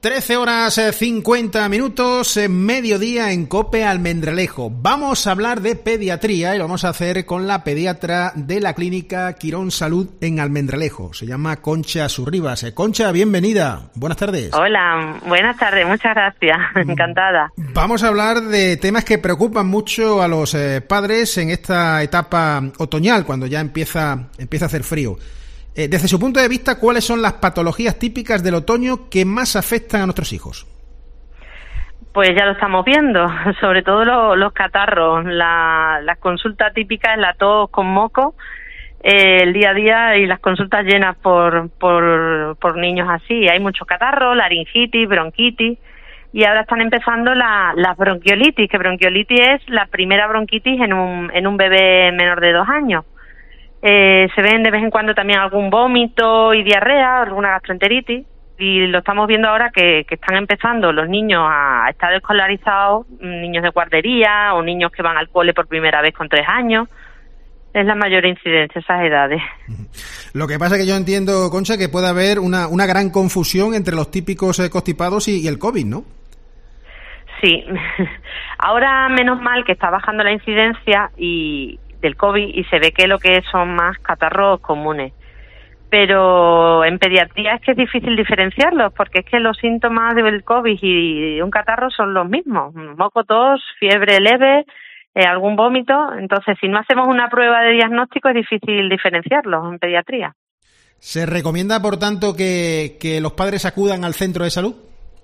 13:50, mediodía en COPE Almendralejo. Vamos a hablar de pediatría y lo vamos a hacer con la pediatra de la clínica Quirón Salud en Almendralejo. Se llama Concha Surribas. Concha, bienvenida. Buenas tardes. Hola, buenas tardes, muchas gracias. Encantada. Vamos a hablar de temas que preocupan mucho a los padres en esta etapa otoñal, cuando ya empieza a hacer frío. Desde su punto de vista, ¿cuáles son las patologías típicas del otoño que más afectan a nuestros hijos? Pues ya lo estamos viendo, sobre todo los catarros, las consultas típicas, la tos con moco, el día a día y las consultas llenas por niños así. Hay muchos catarros, laringitis, bronquitis, y ahora están empezando las bronquiolitis, que bronquiolitis es la primera bronquitis en un bebé menor de 2 años. Se ven de vez en cuando también algún vómito y diarrea, alguna gastroenteritis, y lo estamos viendo ahora que están empezando los niños a estar escolarizados, niños de guardería o niños que van al cole por primera vez con 3 años. Es la mayor incidencia, esas edades. Lo que pasa es que yo entiendo, Concha, que puede haber una gran confusión entre los típicos constipados y el COVID, ¿no? Sí. Ahora, menos mal que está bajando la incidencia del COVID y se ve que lo que son más catarros comunes. Pero en pediatría es que es difícil diferenciarlos, porque es que los síntomas del COVID y un catarro son los mismos: moco, tos, fiebre leve, algún vómito. Entonces, si no hacemos una prueba de diagnóstico, es difícil diferenciarlos en pediatría. ¿Se recomienda, por tanto, que los padres acudan al centro de salud?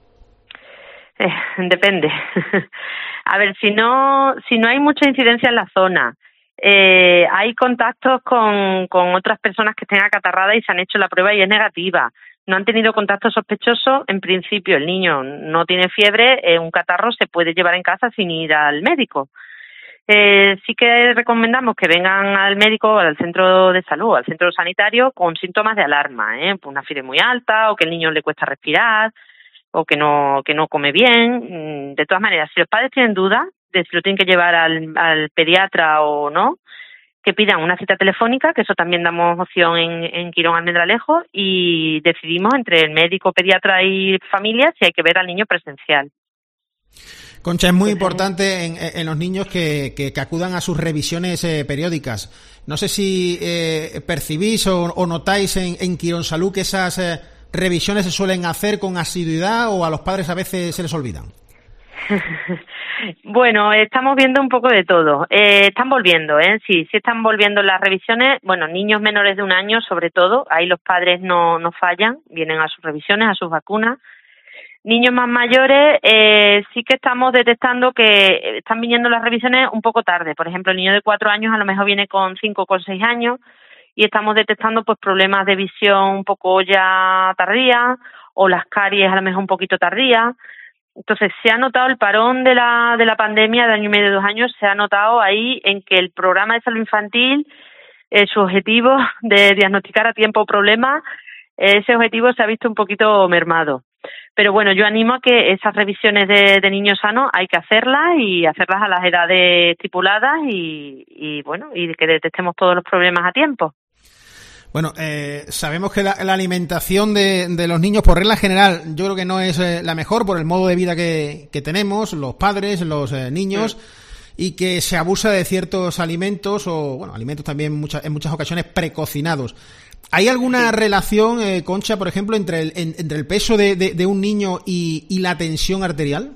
Depende. A ver, si no hay mucha incidencia en la zona, hay contactos con otras personas que estén acatarradas y se han hecho la prueba y es negativa, no han tenido contacto sospechoso, en principio el niño no tiene fiebre, un catarro se puede llevar en casa sin ir al médico. Sí que recomendamos que vengan al médico, al centro de salud, al centro sanitario, con síntomas de alarma, una fiebre muy alta, o que el niño le cuesta respirar, o que no come bien. De todas maneras, si los padres tienen dudas de si lo tienen que llevar al pediatra o no, que pidan una cita telefónica, que eso también damos opción en Quirón Almendralejo, y decidimos entre el médico, pediatra y familia si hay que ver al niño presencial. Concha, es muy importante en los niños que acudan a sus revisiones periódicas. No sé si percibís o notáis en Quirón Salud que esas revisiones se suelen hacer con asiduidad o a los padres a veces se les olvidan. Bueno, estamos viendo un poco de todo. Están volviendo, sí están volviendo las revisiones. Bueno, niños menores de 1 año, sobre todo, ahí los padres no fallan, vienen a sus revisiones, a sus vacunas. Niños más mayores, sí que estamos detectando que están viniendo las revisiones un poco tarde. Por ejemplo, el niño de 4 años a lo mejor viene con 5 o con 6 años y estamos detectando pues problemas de visión un poco ya tardía, o las caries a lo mejor un poquito tardía. Entonces, se ha notado el parón de la pandemia de 1 año y medio, 2 años, se ha notado ahí en que el programa de salud infantil, su objetivo de diagnosticar a tiempo problemas, ese objetivo se ha visto un poquito mermado. Pero bueno, yo animo a que esas revisiones de niños sanos hay que hacerlas y hacerlas a las edades estipuladas y bueno, y que detectemos todos los problemas a tiempo. Bueno, sabemos que la alimentación de los niños, por regla general, yo creo que no es la mejor por el modo de vida que tenemos, los padres, los niños, y que se abusa de ciertos alimentos, o bueno, alimentos también en muchas ocasiones precocinados. ¿Hay alguna relación, Concha, por ejemplo, entre el peso de un niño y la tensión arterial?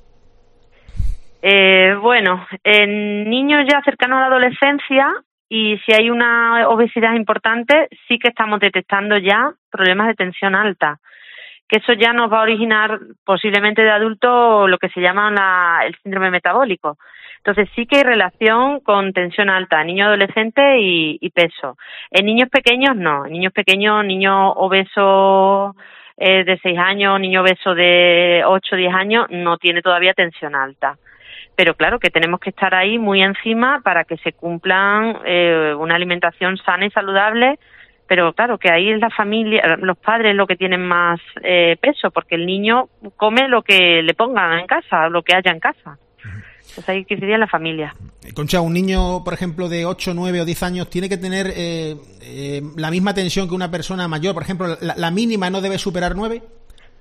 Bueno, en niños ya cercanos a la adolescencia, y si hay una obesidad importante, sí que estamos detectando ya problemas de tensión alta, que eso ya nos va a originar posiblemente de adulto lo que se llama el síndrome metabólico. Entonces sí que hay relación con tensión alta, niño adolescente y peso. En niños pequeños no, en niños pequeños, niño obeso de 6 años, niño obeso de 8 o 10 años no tiene todavía tensión alta. Pero claro que tenemos que estar ahí muy encima para que se cumplan una alimentación sana y saludable, pero claro que ahí es la familia, los padres lo que tienen más peso, porque el niño come lo que le pongan en casa, lo que haya en casa. Pues ahí que sería la familia. Concha, un niño, por ejemplo, de 8, 9 o 10 años tiene que tener la misma tensión que una persona mayor, por ejemplo, la mínima no debe superar 9.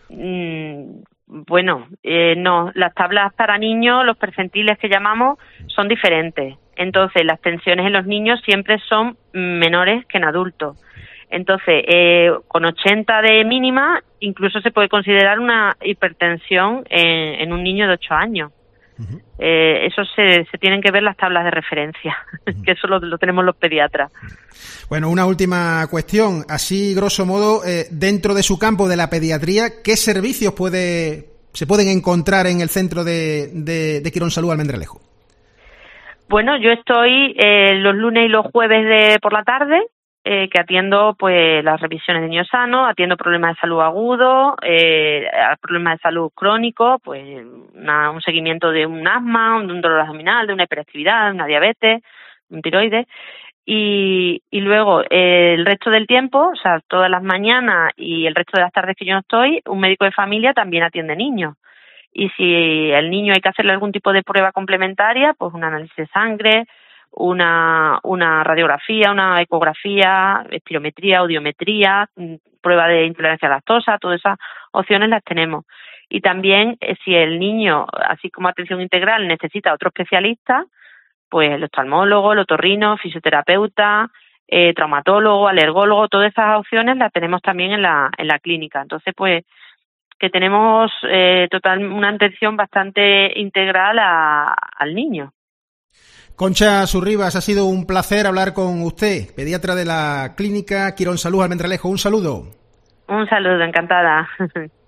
Bueno, no, las tablas para niños, los percentiles que llamamos, son diferentes. Entonces, las tensiones en los niños siempre son menores que en adultos. Entonces, con 80 de mínima, incluso se puede considerar una hipertensión en un niño de 8 años. Uh-huh. Eso se tienen que ver las tablas de referencia, uh-huh. que eso lo tenemos los pediatras. Bueno, una última cuestión. Así, grosso modo, dentro de su campo de la pediatría, ¿qué servicios se pueden encontrar en el centro de Quirónsalud Almendralejo? Bueno, yo estoy los lunes y los jueves por la tarde, que atiendo pues las revisiones de niños sanos, atiendo problemas de salud agudos, problemas de salud crónicos, pues un seguimiento de un asma, de un dolor abdominal, de una hiperactividad, de una diabetes, un tiroides. Y luego el resto del tiempo, o sea, todas las mañanas y el resto de las tardes que yo no estoy, un médico de familia también atiende niños. Y si el niño hay que hacerle algún tipo de prueba complementaria, pues un análisis de sangre, una radiografía, una ecografía, espirometría, audiometría, prueba de intolerancia a la lactosa, todas esas opciones las tenemos. Y también si el niño, así como atención integral, necesita otro especialista, pues el oftalmólogo, el otorrino, fisioterapeuta, traumatólogo, alergólogo, todas esas opciones las tenemos también en la clínica. Entonces, pues, que tenemos una atención bastante integral al niño. Concha Surribas, ha sido un placer hablar con usted, pediatra de la clínica Quirónsalud Almendralejo. Un saludo. Un saludo, encantada.